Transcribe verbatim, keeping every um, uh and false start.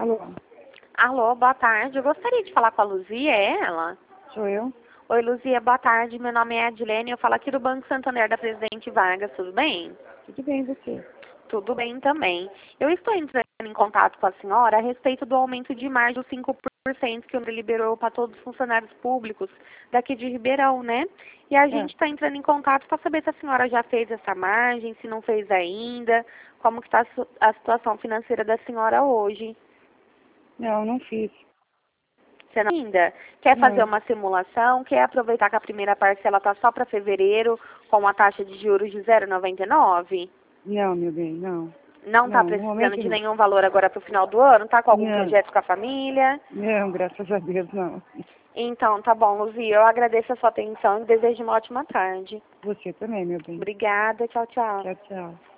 Alô, Alô, boa tarde. Eu gostaria de falar com a Luzia, é ela? sou eu? Oi, Luzia, boa tarde. Meu nome é Adilene, eu falo aqui do Banco Santander da Presidente Vargas, tudo bem? Tudo bem, você? Tudo bem também. Eu estou entrando em contato com a senhora a respeito do aumento de mais dos cinco por cento que o liberou para todos os funcionários públicos daqui de Ribeirão, né? E a É. gente está entrando em contato para saber se a senhora já fez essa margem, se não fez ainda, como que está a situação financeira da senhora hoje. Não, não fiz. Você não ainda quer fazer Não, uma simulação, quer aproveitar que a primeira parcela está só para fevereiro com uma taxa de juros de zero vírgula noventa e nove? não, meu bem, não. Não está Não, no precisando momento de não. nenhum valor agora para o final do ano? Está com algum Não, projeto com a família? não, graças a Deus, não. Então, tá bom, Luzia. Eu agradeço a sua atenção e desejo uma ótima tarde. Você também, meu bem. Obrigada. Tchau, tchau. Tchau, tchau.